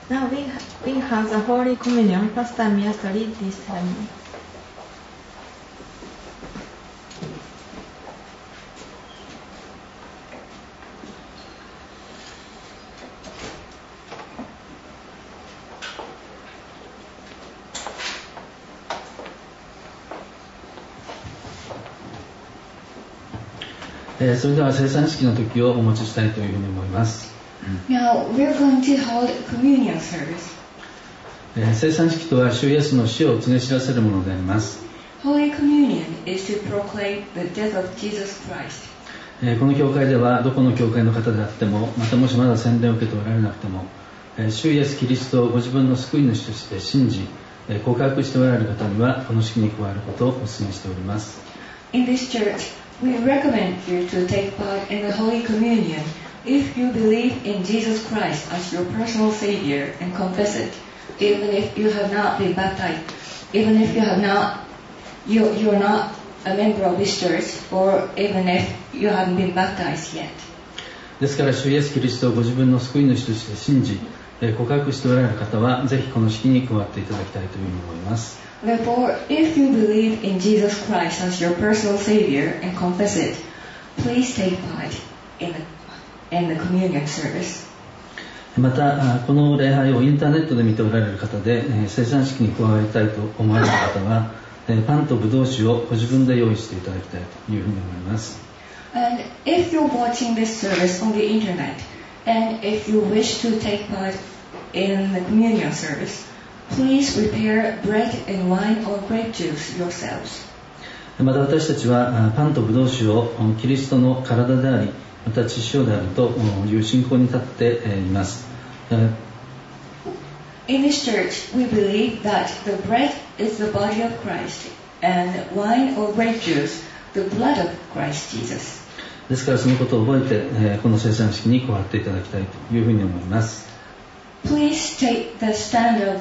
Now we have the Holy Communion. Pastor Miyata lead this ceremony. それでは聖餐式の時をお持ちしたいというふうに思います。 Now we're going to hold communion service. 聖餐式とは主イエスの死を告げ知らせるものであります。 Holy Communion is to proclaim the death of Jesus Christ. この教会ではどこの教会の方であっても、またもしまだ洗礼を受けておられなくても、主イエスキリストをご自分の救い主として信じ、告白しておられる方にはこの式に加えることをお勧めしております。 In this church, we recommend you to take part in the Holy Communion if you believe in Jesus Christ as your personal Savior and confess it, even if you have not been baptized, even if you're not a member of this church, or even if you haven't been baptized yet. ですから主イエスキリストをご自分の救い主として信じ、告白しておられる方はぜひこの式に加わっていただきたいというふうに思います。 Therefore, if you believe in Jesus Christ as your personal Savior and confess it, please take part in the communion service. またこの礼拝をインターネットで見ておられる方で、聖餐式に加わりたいと思われる方は、パンとブドウ酒をご自分で用意していただきたいというふうに思います。 And if you're watching this service on the internet, and if you wish to take part in the communion service, please prepare bread and wine or grape juice yourselves. また私たちはパンとブドウ酒をキリストの体であり、また血潮であるという信仰に立っています。 In this church, we believe that the bread is the body of Christ, and wine or grape juice, the blood of Christ Jesus. ですからそのことを覚えて、この聖餐式に加わっていただきたいというふうに思います。 Please take the stand of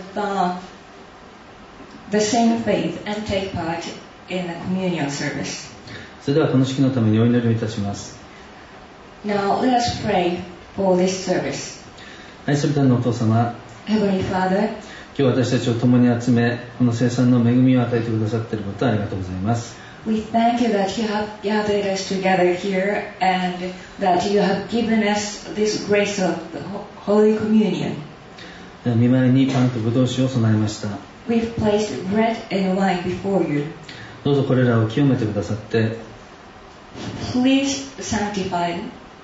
the same faith and take part in the communion service. それではこの式のためにお祈りをいたします。 Now let us pray for this service. 愛する天のお父様、 Heavenly Father, 今日私たちを共に集め、この聖餐の恵みを与えてくださっていることをありがとうございます。 we thank you that you have gathered us together here and that you have given us this grace of the Holy Communion. 御前にパンとブドウ酒を備えました。 We've placed bread and wine before you. どうぞこれらを清めてくださって、 Please sanctify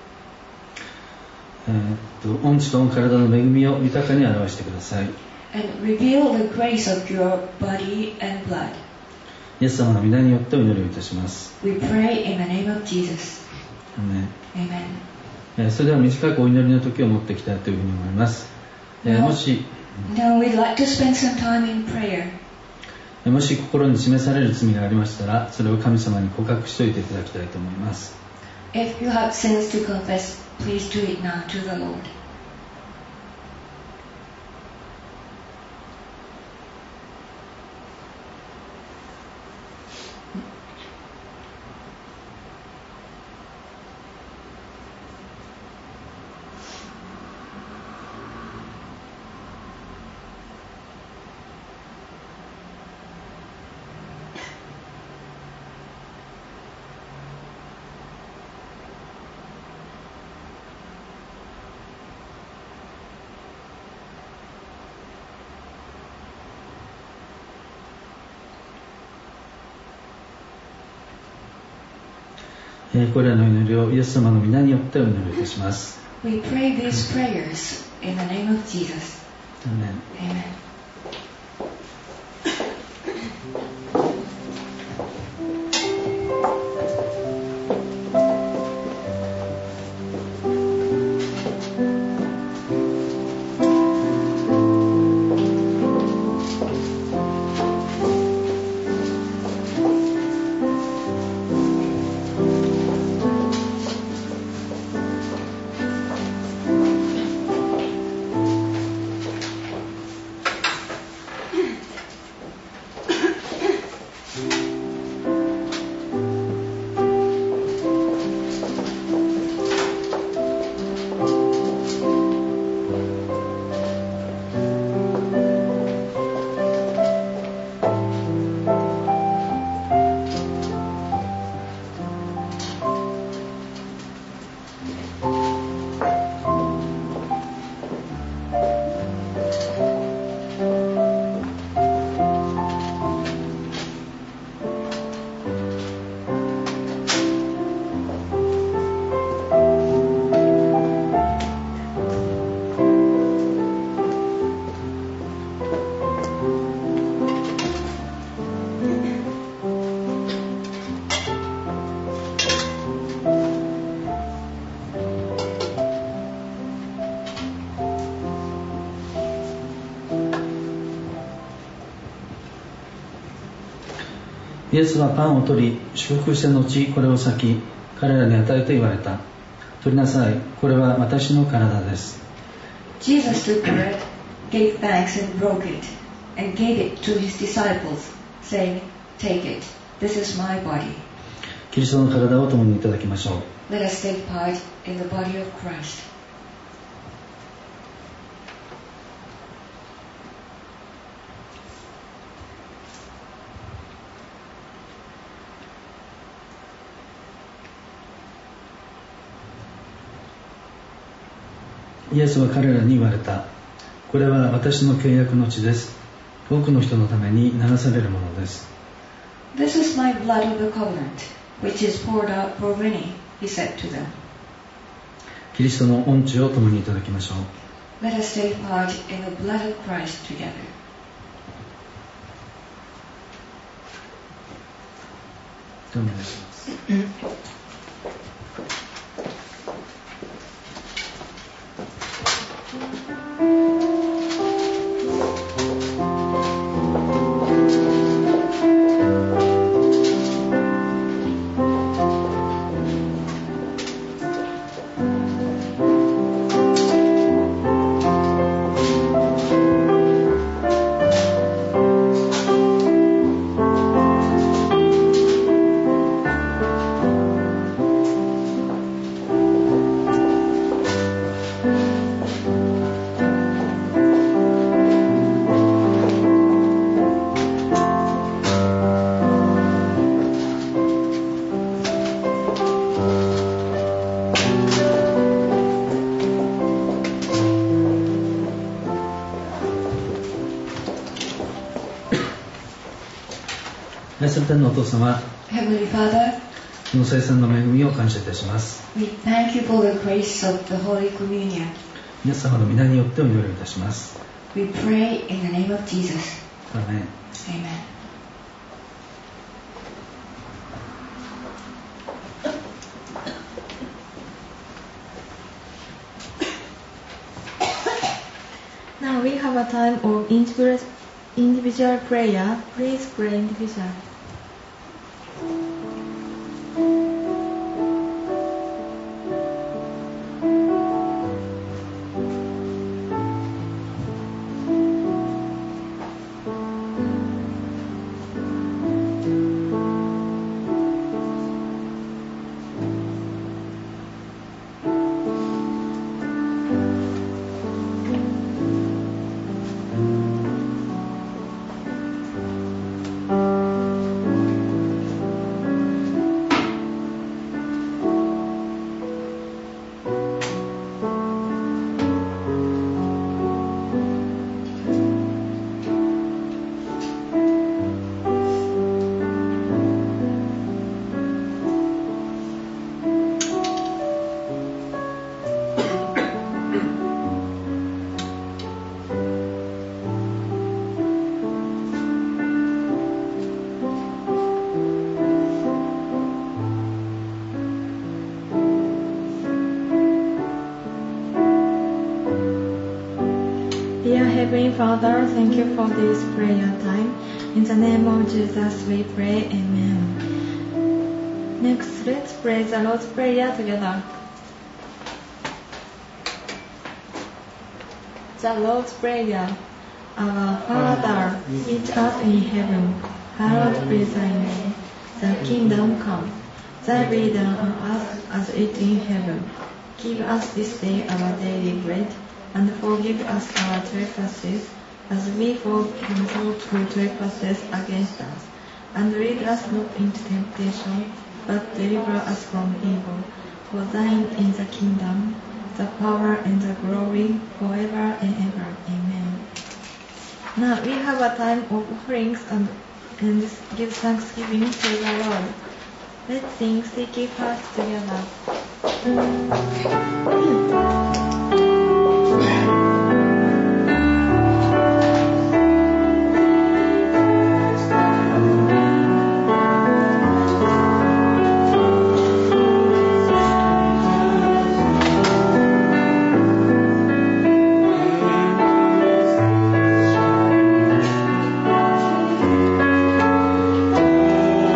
御血と御体の恵みを豊かに表してください。 and reveal the grace of your body and blood. イエス様の皆によってお祈りをいたします。 We pray in the name of Jesus. アーメン。 Amen. それでは短くお祈りの時を持っていきたいというふうに思います。もし Now we'd like to spend some time in prayer. もし心に示される罪がありましたら、それを神様に告白しておいていただきたいと思います。 If you have sins to confess, please do it now to the Lord. これらの祈りをイエス様の皆によってお祈りいたします。 We pray these prayers in the name of Jesus. アーメン。 Amen. 「 イエスはパンを取り、祝福した後、これを裂き、彼らに与えて言われた。取りなさい、これは私の体です。 Jesus took the bread, gave thanks and broke it, and gave it to his disciples, saying, Take it, this is my body. キリストの体を共にいただきましょう。 Let us take part in the body of Christ. イエスは彼らに言われた。これは私の契約の血です。多くの人のために流されるものです。 This is my blood of the covenant, which is poured out for many, he said to them. キリストの御血を共にいただきましょう。 Let us take part in the blood of Christ together. お願いします。愛する天のお父様、 Heavenly Father, この聖餐の恵みを感謝いたします。 we thank you for the grace of the Holy Communion. イエス様の皆によってお祈りいたします。 We pray in the name of Jesus. アーメン。 Amen. Now we have a time of individual prayer. Please pray individually. Dear Heavenly Father, thank you for this prayer time. In the name of Jesus we pray, Amen. Next, let's pray the Lord's Prayer together. The Lord's Prayer. Our Father, which art in heaven, hallowed be thy name. Thy kingdom come. Thy will be done on earth as it is in heaven. Give us this day our daily bread, and forgive us our trespasses, as we forgive those who trespass against us. And lead us not into temptation, but deliver us from evil. For thine is the kingdom, the power, and the glory, forever and ever. Amen. Now we have a time of offerings and give thanksgiving to the Lord. Let's sing Seek Ye First together. Thank you.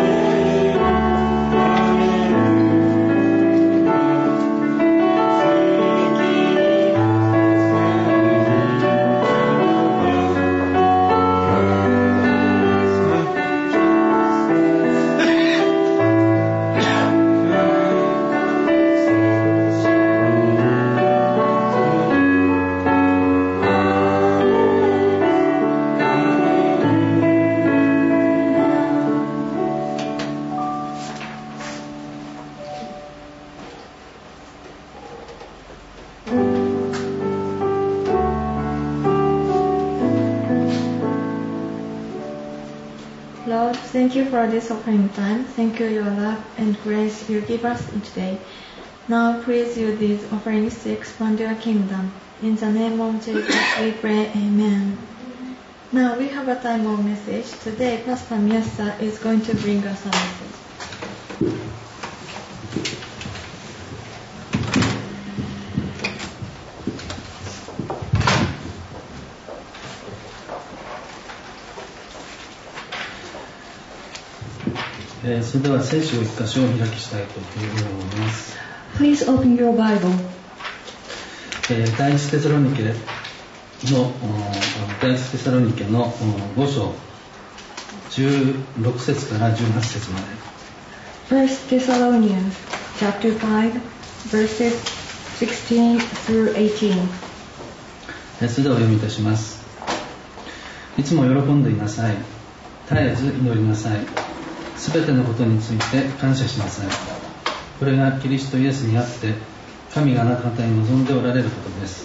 Thank you for this offering time. Thank you your love and grace you give us each day. Now please use these offerings to expand your kingdom. In the name of Jesus we pray, Amen. Now we have a time of message. Today Pastor Miyasa is going to bring us a message. それでは聖書を一箇所を開きしたいというふうに思います。 Please open your Bible. 第一テサロニケの5章16節から18節まで。 First Thessalonians chapter 5 verses 16 through 18. それではお読みいたします。いつも喜んでいなさい。絶えず祈りなさい。すべてのことについて感謝しなさい。これがキリストイエスにあって神があなた方に望んでおられることです。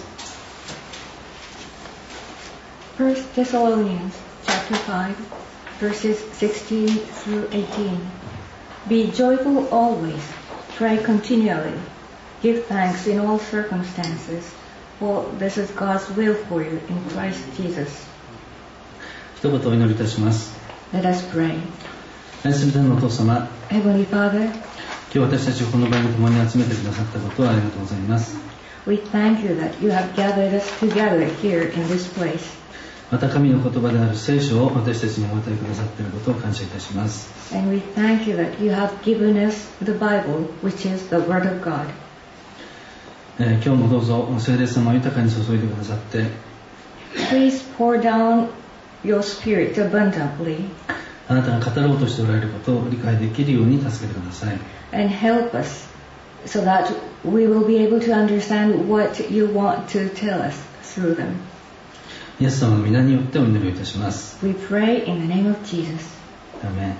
First Thessalonians chapter 5 verses 16 through 18. Be joyful always, pray continually, give thanks in all circumstances, for this is God's will for you in Christ Jesus. 一言お祈りいたします。 Let us pray. すべてのお父様、 Heavenly Father, 今日私たちをこの場に共に集めてくださったことをありがとうございます。 we thank you that you have gathered us together here in this place. また神の言葉である聖書を私たちにお与えくださっていることを感謝いたします。 And we thank you that you have given us the Bible, which is the Word of God. 今日もどうぞ聖霊様を豊かに注いでくださって、 Please pour down your Spirit abundantly あなたが語ろうとしておられることを理解できるように助けてください。 and help us so that we will be able to understand what you want to tell us through them. イエス様の皆によってお祈りをいたします。 We pray in the name of Jesus. アメン。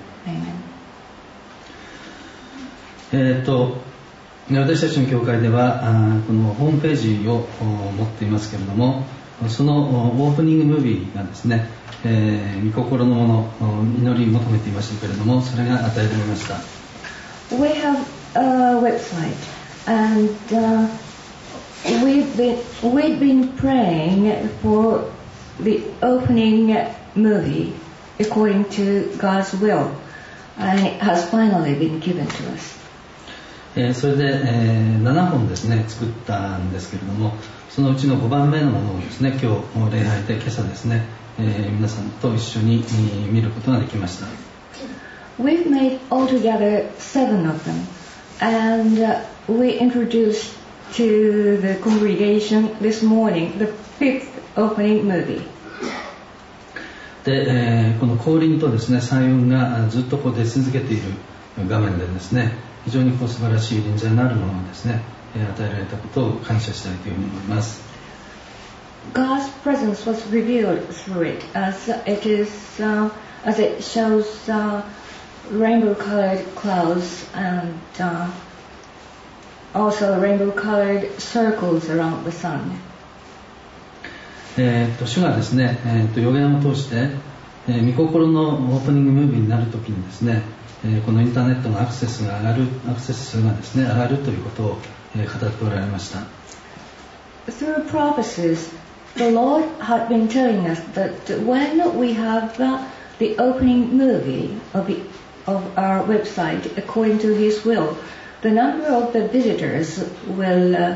Amen. 私たちの教会ではこのホームページを持っていますけれども、そのオープニングムービーがですね、御心のもの、祈り求めていましたけれども、それが与えられました。 We have a website and we've been praying for the opening movie according to God's will, and it has finally been given to us. それで、7本ですね作ったんですけれども、そのうちの5番目のものをですね、今日礼拝で今朝ですね、皆さんと一緒に見ることができました。 We've made altogether 7 of them, and we introduced to the congregation this morning the 5th opening movie. で、この降臨とですね、彩雲がずっと出続けている画面でですね、非常に素晴らしい臨在のあるものがですね、与えられたことを感謝したいというふうに思います。 God's presence was revealed through it, as it shows rainbow-colored clouds and also rainbow-colored circles around the sun. 主がですね、予言を通して、御心のオープニングムービーになるときにですね、このインターネットのアクセス数がですね、上がるということを、語っておられました。 Through prophecies, the Lord had been telling us that when we have the opening movie of our website according to His will, the number of the visitors will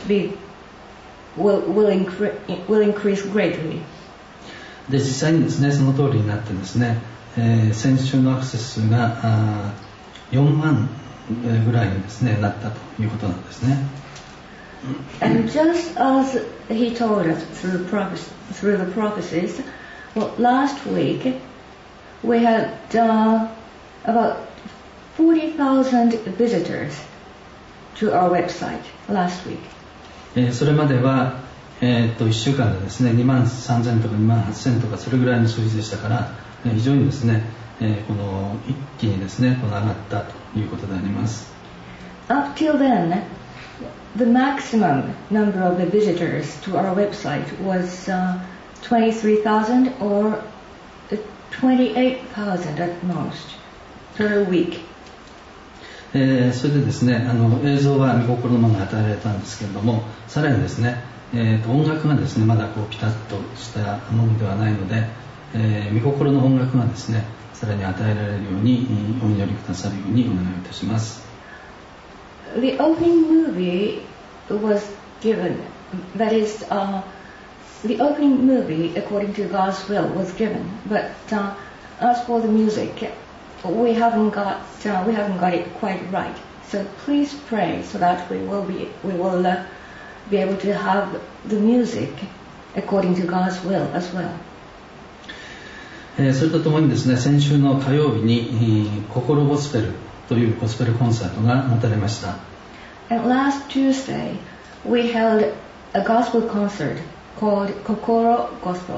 increase greatly. で、実際にですね、その通りになってですね、先週のアクセス数が4万ぐらいにですね、なったということなんですね。 And just as He told us through the prophecies, well, last week we had about 40,000 visitors to our website last week. それまでは、1週間でですね、2万3000とか2万8000とかそれぐらいの数字でしたから、非常にですね、この一気にですね、この上がったということであります。 Up till then, the maximum number of the visitors to our website was 23,000 or 28,000 at most per week. それでですね、映像は御心のまま与えられたんですけれども、さらにですね、音楽がですね、まだこうピタッとしたものではないので、御心の音楽がですね、さらに与えられるようにお祈りくださるようにお願いいたします。 The opening movie was given, that is, the opening movie according to God's will was given, but as for the music, we haven't got it quite right. So please pray so that we will be able to have the music according to God's will as well. それとともにですね、先週の火曜日に心ゴスペルというゴスペルコンサートが持たれました。 And last Tuesday, we held a gospel concert called Kokoro Gospel.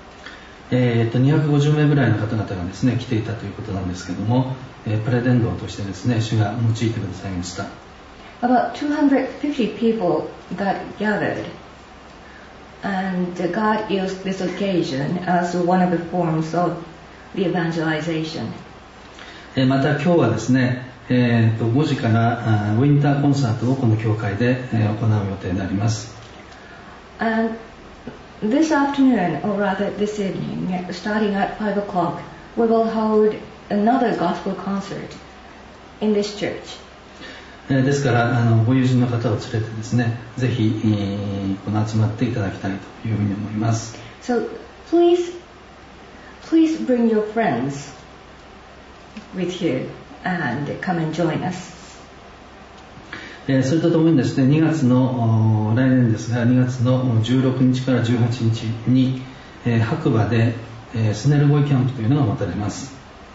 250名ぐらいの方々がですね、来ていたということなんですけども、プレ伝道としてですね、主が用いてくださいました。 About 250 people that gathered, and God used this occasion as one of the forms of the evangelization. また今日はですね、5時からウィンターコンサートをこの教会で行う予定であります。 And this afternoon, or rather this evening, starting at 5 o'clock, we will hold another gospel concert in this church. ですからご友人の方を連れてですね、ぜひこの集まっていただきたいというふうに思います。 So please bring your friends with you and come and join us. それとともにですね、2月の来年ですが、2月の16日から18日に白馬でスネルゴイキャンプというのが持たれます。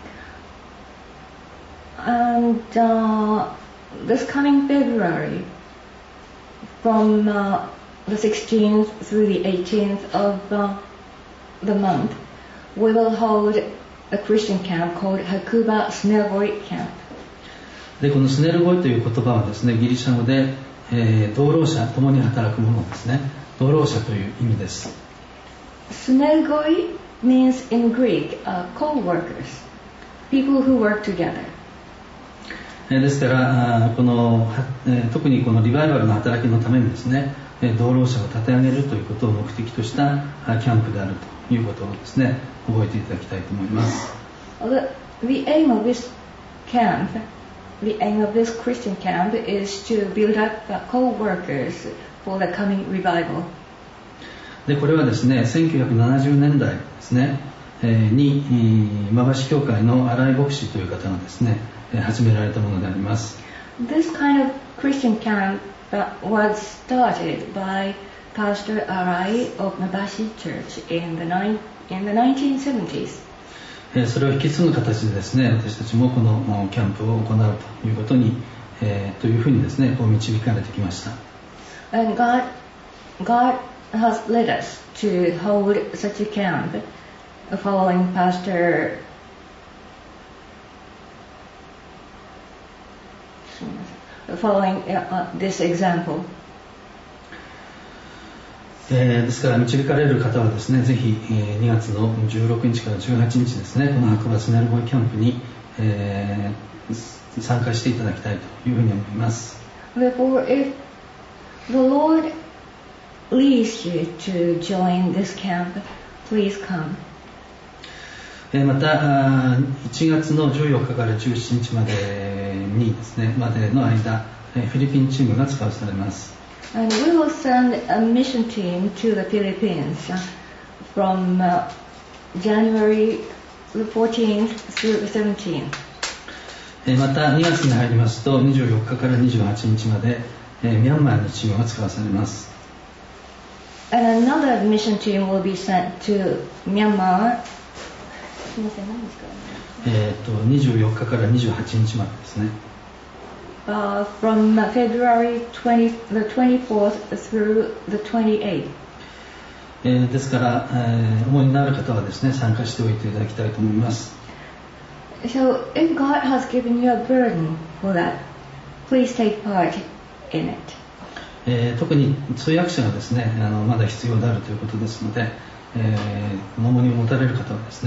And this coming February, from the 16th through the 18th of the month, we will hold a Christian camp called Hakuba Snergoi Camp. でこのスネルゴイという言葉はですね、ギリシャ語で、同労者、共に働く者ですね、同労者という意味です。 Snergoi means in Greek co-workers, people who work together. ですからこの、特にこのリバイバルの働きのためにですね、同労者を立て上げるということを目的としたキャンプであるということをですね、覚えていただきたいと思います。 The aim of this camp, the aim of this Christian camp is to build up co-workers for the coming revival. でこれはですね、1970年代ですね、に馬橋教会の新井牧師という方がですね、始められたものであります。 This kind of Christian camp was started by Pastor Arai of Mabashi Church in the 1970s. それを引き継ぐ形でですね、私たちもこのキャンプを行うということに、というふうにですね、こう導かれてきました。 And God has led us to hold such a camp following Pastor following this example. ですから導かれる方はですね、ぜひ2月の16日から18日ですね、この白馬スネルゴイキャンプに、参加していただきたいというふうに思います。 Therefore, if the Lord leads you to join this camp, please come. また1月の14日から17日までにですね、までの間、フィリピンチームが使わされます。 And we will send a mission team to the Philippines from January the 14th through the 17th. また2月に入りますと24日から28日まで、ミャンマーにチームが使わされます。 And another mission team will be sent to Myanmar. 24日から28日までですね。 From February the 24th through the 28th. ですから、思いになる方はですね、参加しておいていただきたいと思います。 So if God has given you a burden for that, please take part in it. 特に通訳者がですね、まだ必要であるということですので、重荷を持たれる方はですね、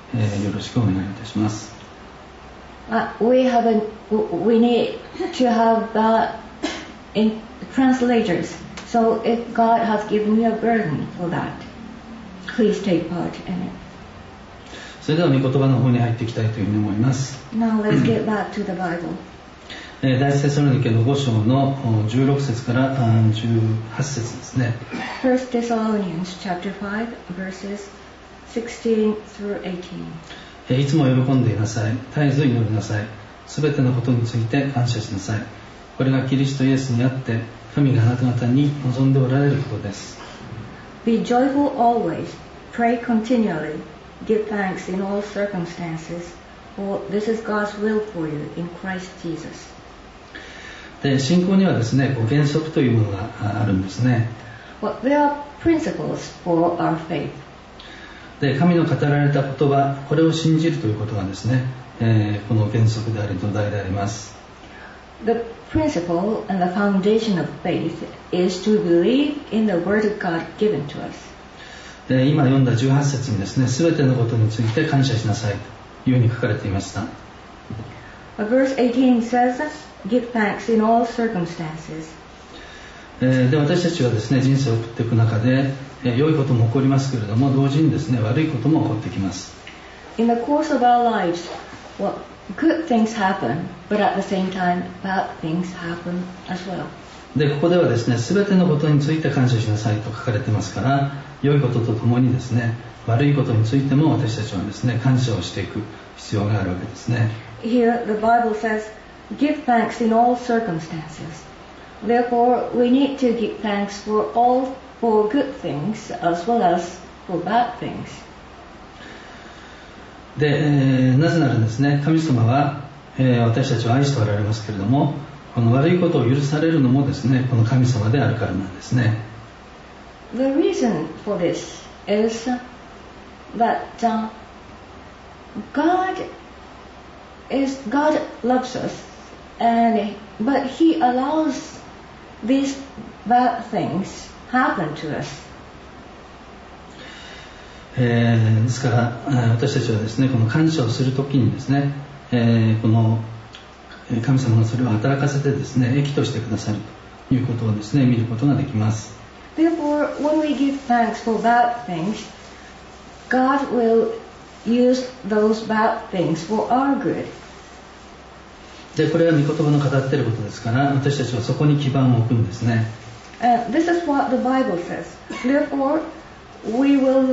よろしくお願いいたします。 We need to have in translators. So if God has given you a burden for that, please take part in it. それでは御言葉の方に入っていきたいというふうに思います。 Now let's get back to the Bible. 第一テサロニケの5章の16節から18節ですね。 1 Thessalonians chapter 5 verses 16 through 18. いつも喜んでいなさい。絶えず祈りなさい。すべてのことについて感謝しなさい。これがキリストイエスにあって神があなた方に望んでおられることです。 Be joyful always. Pray continually. Give thanks in all circumstances. For this is God's will for you in Christ Jesus. で、信仰にはですね、原則というものがあるんですね。 Well, there are principles for our faith. で、神の語られた言葉、これを信じるということがですね、この原則であり土台であります。 The principle and the foundation of faith is to believe in the word of God given to us. で、今読んだ18節にですね、すべてのことについて感謝しなさいというふうに書かれていました。 Verse 18 says, Give thanks in all circumstances. で、私たちはですね、人生を送っていく中で、良いことも起こりますけれども、同時にですね、悪いことも起こってきます。 In the course of our lives, well, good things happen, but at the same time, bad things happen as well. で、ここではですね、すべてのことについて感謝しなさいと書かれてますから、良いこととともにですね、悪いことについても私たちはですね、感謝をしていく必要があるわけですね。 Here, the Bible says, Give thanks in all circumstances. Therefore, we need to give thanks for good things as well as for bad things. で、なぜならですね、神様は、私たちを愛しておられますけれども、この悪いことを許されるのもですね、この神様であるからなんですね。 The reason for this is that God loves us, but He allows these bad things happen to us. ですから私たちはですね、この感謝をするときにですね、この神様がそれを働かせてですね、益としてくださるということをですね、見ることができます。 Therefore, when we give thanks for bad things, God will use those bad things for our good. で、これは御言葉の語っていることですから、私たちはそこに基盤を置くんですね。 This is what the Bible says. Therefore, we will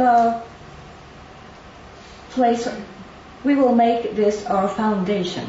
make this our foundation.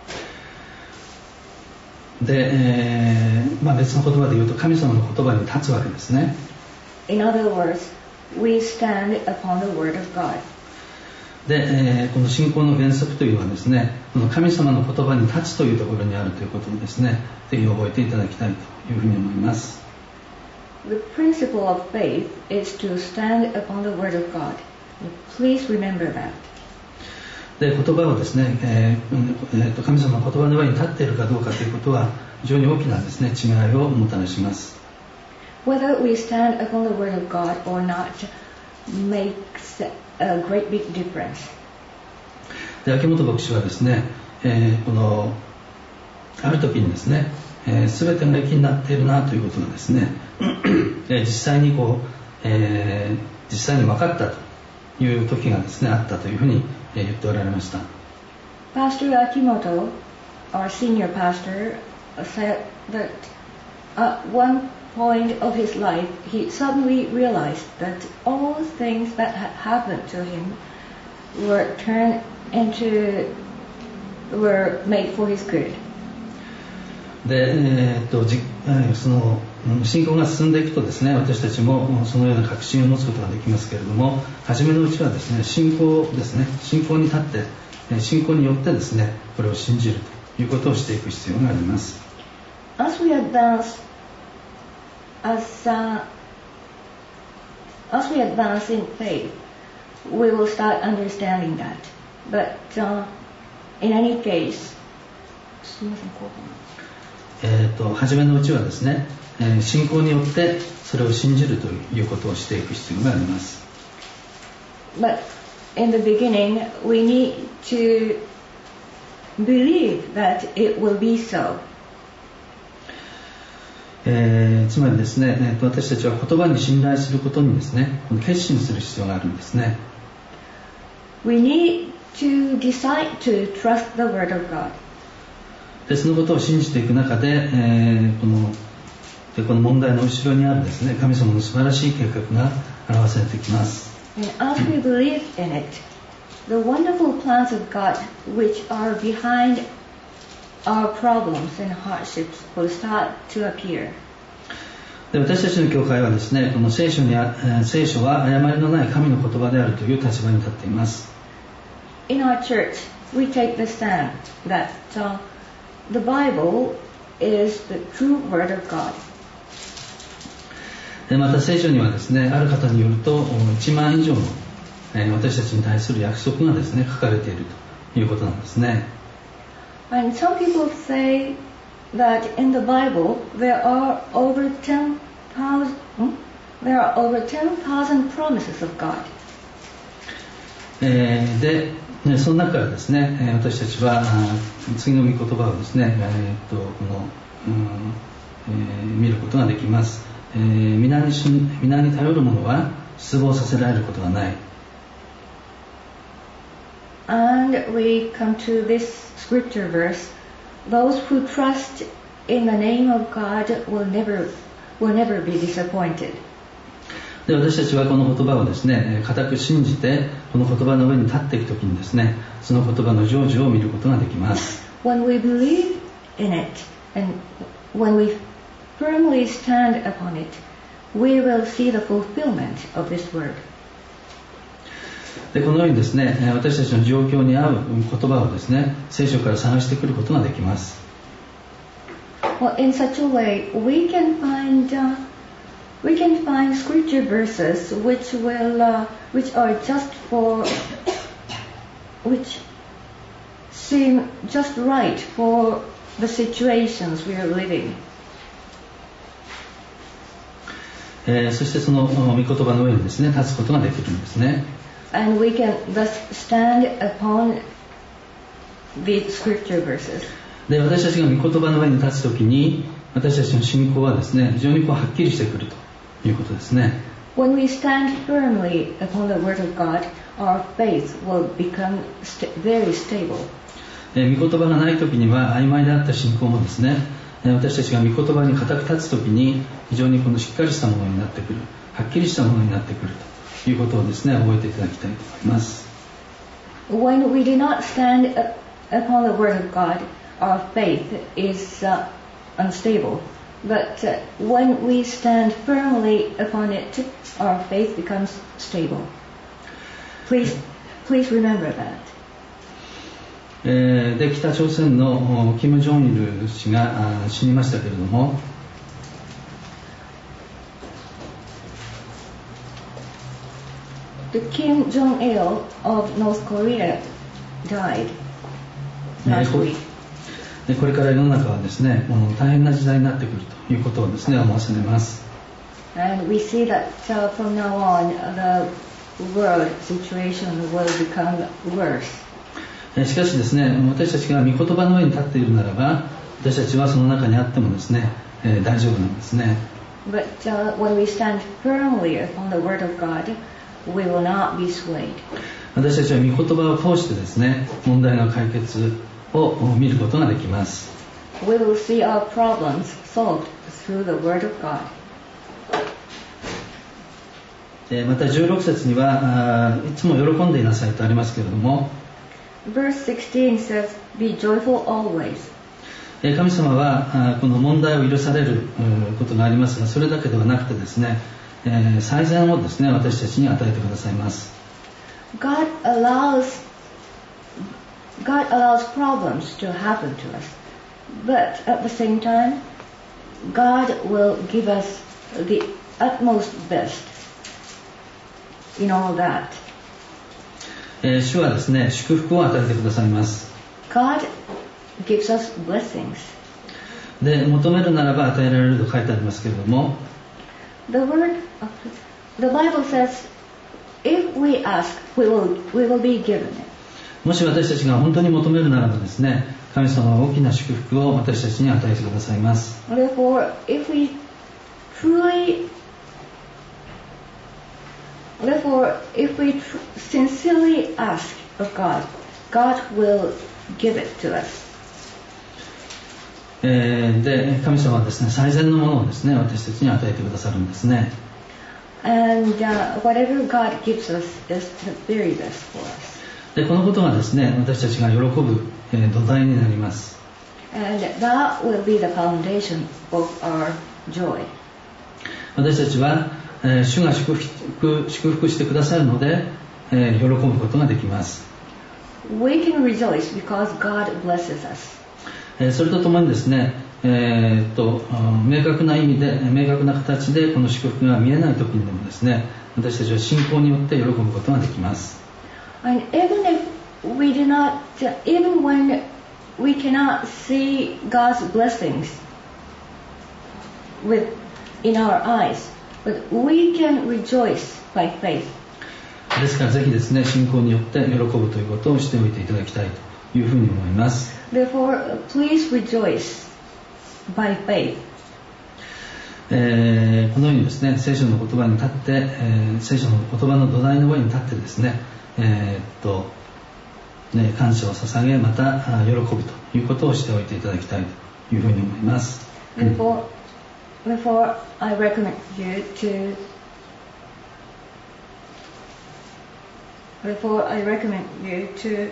で、別の言葉で言うと神様の言葉に立つわけですね。 In other words, we stand upon the word of God. で、この信仰の原則というのはですね、この神様の言葉に立つというところにあるということをですね、ぜひ覚えていただきたいというふうに思います。 The principle of faith is to stand upon the word of God. Please remember that. で、言葉をですね、神様の言葉の上に立っているかどうかということは非常に大きなですね、違いをもたらします。 Whether we stand upon the word of God or not makes a great big difference. で、秋元牧師はですね、このある時にですね、全てが益になっているなということがですね、実際に分かったという時がですね、あったというふうに言っておられました。 Pastor Akimoto, our senior pastor, said that at one point of his life, he suddenly realized that all things that had happened to him were made for his good. で、その信仰が進んでいくとですね、私たちもそのような確信を持つことができますけれども、初めのうちはですね、信仰に立って、信仰によってですね、これを信じるということをしていく必要があります。 As we advance in faith, we will start understanding that. But in any case, 初めのうちはですね、信仰によってそれを信じるということをしていく必要があります。 But in the beginning, we need to believe that it will be so. つまりですね、私たちは言葉に信頼することにですね、決心する必要があるんですね。 We need to decide to trust the word of God. でそのことを信じていく中で、この問題の後ろにあるですね、神様の素晴らしい計画が表されてきます。 And as we believe in it, the wonderful plans of God which are behind our problems and hardships will start to appear. で私たちの教会はですね、この聖書は誤りのない神の言葉であるという立場に立っています。 In our church, we take the stand that the Bible is the true word of God. でまた聖書にはですね、ある方によると1万以上の私たちに対する約束がですね、書かれているということなんですね。 And some people say that in the Bible there are over 10,000 promises of God. でその中からですね、私たちは次の御言葉をですね、見ることができます。皆に頼る者は失望させられることがない。 And we come to this scripture verse, those who trust in the name of God will never be disappointed. で私たちはこの言葉をですね、固く信じてこの言葉の上に立っていくときにですね、その言葉の成就を見ることができます。 When we believe in it and when we firmly stand upon it, we will see the fulfillment of this word. でこのようにですね、私たちの状況に合う言葉をですね、聖書から探してくることができます。 Well, in such a way, we can find scripture verses which seem just right for the situations we are living. そしてその御言葉の上にですね、立つことができるんですね。 And we can thus stand upon the scripture verses. で私たちが御言葉の上に立つときに、私たちの信仰はですね、非常にはっきりしてくるということですね。 When we stand firmly upon the word of God, our faith will become very stable. 御言葉がないときには曖昧であった信仰もですね、私たちが御言葉に固く立つときに非常にしっかりしたものになってくる、はっきりしたものになってくるということをですね、覚えていただきたいと思います。 When we do not stand upon the word of God, our faith is unstable. But when we stand firmly upon it, our faith becomes stable. Please remember that. で北朝鮮のキム・ジョンイル氏が死にましたけれども、 The Kim Jong-il of North Korea died last week. でこれから世の中はですね、大変な時代になってくるということをですね、思わされます。 And we see that from now on, the world situation will become worse. しかしですね、私たちが御言葉の上に立っているならば、私たちはその中にあってもですね、大丈夫なんですね。 But when we stand firmly upon the word of God, we will not be swayed. 私たちは御言葉を通してですね、問題の解決を見ることができます。 We will see our problems solved through the word of God. また16節にはいつも喜んでいなさいとありますけれども、 Verse 16 says, Be joyful always. 神様はこの問題を許されることがありますが、それだけではなくてですね、最善をですね、私たちに与えてくださいます。 God allows problems to happen to us, but at the same time, God will give us the utmost best in all that. 主はですね、祝福を与えてくださいます。 God gives us blessings. で、求めるならば与えられると書いてありますけれども、 The Bible says, if we ask, we will be given it. もし私たちが本当に求めるならばですね、神様は大きな祝福を私たちに与えてくださいます。 Therefore, if we sincerely ask of God, God will give it to us. で、神様はですね、最善のものをですね、私たちに与えてくださるんですね。 And whatever God gives us is the very best for us. で、このことがですね、私たちが喜ぶ、土台になります。 And that will be the foundation of our joy. 私たちは、主が祝福してくださるので、喜ぶことができます。 We can rejoice because God blesses us. それとともにですね、明確な意味で、明確な形でこの祝福が見えない時にでもですね、私たちは信仰によって喜ぶことができます。 And even when we cannot see God's blessings in our eyes, but we can rejoice by faith. ですからぜひですね、信仰によって喜ぶということをしておいていただきたいというふうに思います。 Therefore, please rejoice by faith. このようにですね、聖書の言葉に立って、聖書の言葉の土台の上に立ってですね、感謝を捧げ、また喜ぶということをしておいていただきたいというふうに思います。 Therefore, I recommend you to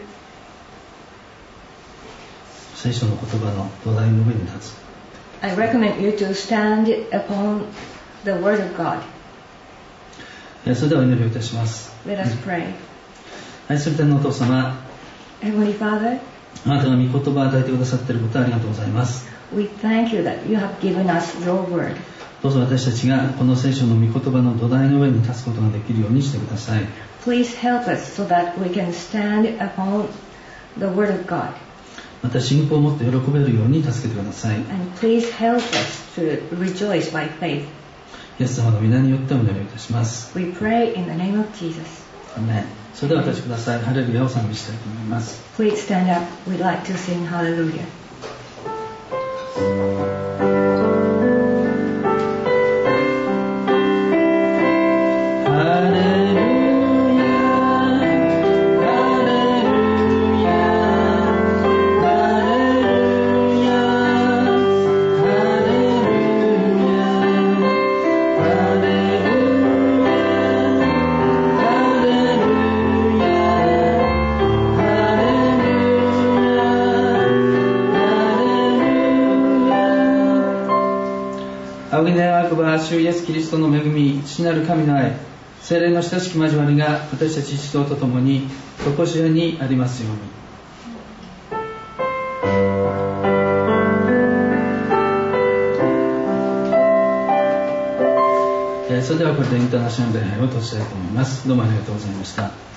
聖書の言葉の土台の上に立つ。 I recommend you to stand upon the word of God. それではお祈りをいたします。 Let us pray. 愛する天のお父様、 Heavenly Father, あなたが御言葉を与えてくださっていることをありがとうございます。 we thank you that you have given us your word. どうぞ私たちがこの聖書の御言葉の土台の上に立つことができるようにしてください。 Please help us so that we can stand upon the word of God. また信仰を持って喜べるように助けてください。 And please help us to rejoice by faith. イエス様の皆によってお祈りをいたします。 We pray in the name of Jesus. アーメン。それではお立ちください。ハレルヤを賛美したいと思います。 Please stand up. We'd like to sing hallelujah. 仰ぎ願わくば主イエスキリストの恵み、父なる神の愛、聖霊の親しき交わりが私たち一同と共に常しえにありますように。それではこれでインターナショナル礼拝を閉じたいと思います。どうもありがとうございました。